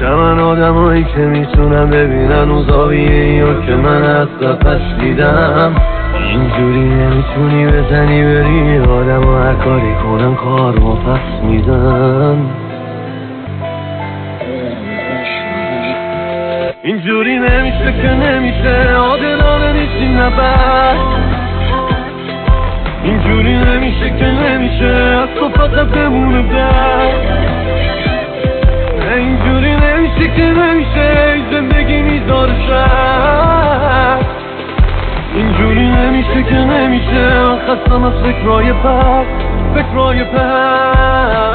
من آدمایی که میتونم ببینن اون زاویه یا که من از قفش دیدم. اینجوری نمیتونی بزنی بری آدم و هر کاری کنم کار ما پس میدن. اینجوری نمیشه که نمیشه عادلانه نیستیم نبر. اینجوری نمیشه که نمیشه از تو فقط بمونه بر. اینجوری نمیشه که نمیشه زندگی میذاره شر. اینجوری نمیشه که نمیشه من خستم از فکرای پس.